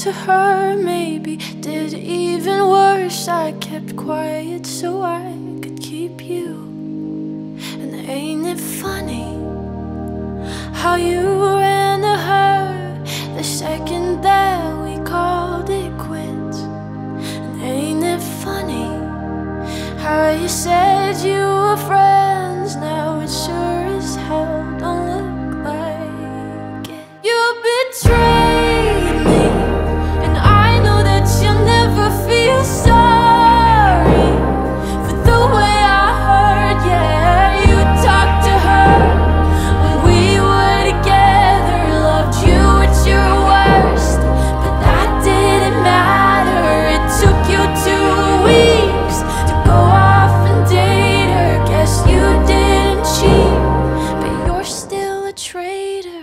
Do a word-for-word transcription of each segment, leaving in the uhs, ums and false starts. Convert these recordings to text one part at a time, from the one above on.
to her, maybe did even worse. I kept quiet so I could keep you. And ain't it funny how you ran to her the second that we called it quits? And ain't it funny how you said you were friends, now it sure as hell don't look like it. You betrayed me, and I know that you'll never feel sorry for the way I hurt. Yeah, you talked to her when we were together, loved you at your worst, but that didn't matter. It took you two weeks to go off and date her. Guess you didn't cheat, but you're still a traitor.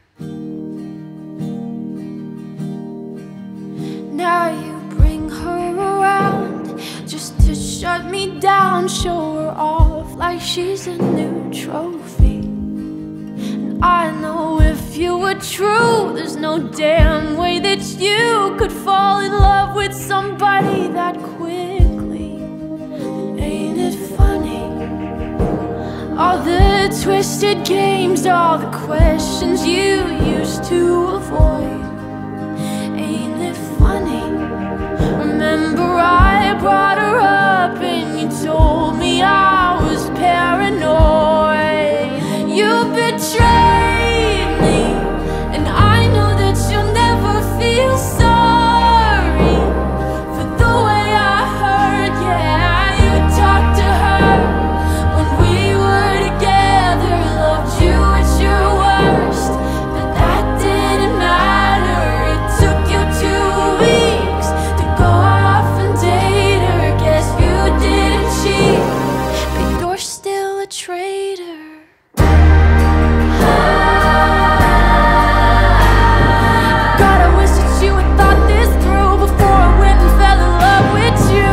Now you bring her around just to shut me down, show her off like she's a new trophy. And I know if you were true, there's no damn way that you could fall in love with somebody that quickly. And ain't it funny, all the twisted games, all the questions you used to avoid? Ain't it funny? Remember I brought her up and you told me I was paranoid. You betrayed me, and I know that you'll never feel sorry for the way I hurt. Yeah, you talked to her when we were together, loved you at your worst, but that didn't matter. It took you two weeks to go off and date her. Guess you didn't cheat, but you're still a traitor. God, I wish that you had thought this through before I went and fell in love with you.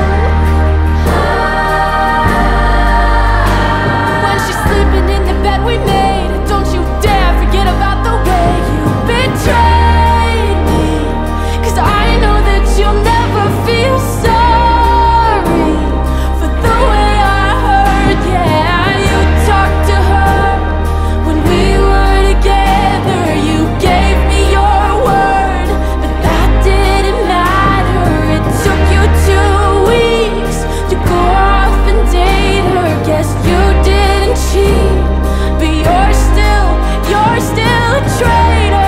When she's sleeping in the bed we made, don't you dare forget about the way you betrayed me, 'cause I know that you'll never feel sorry for the way I hurt. Yeah, you talked to her when we were together, you gave me your word, but that didn't matter. It took you two weeks to go off and date her. Guess you didn't cheat, but you're still, you're still a traitor.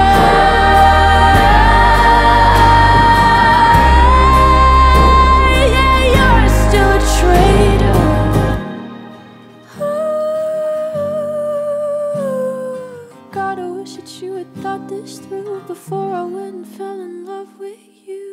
Yeah, you're still a traitor. God, I wish that you had thought this through before I went and fell in love with you.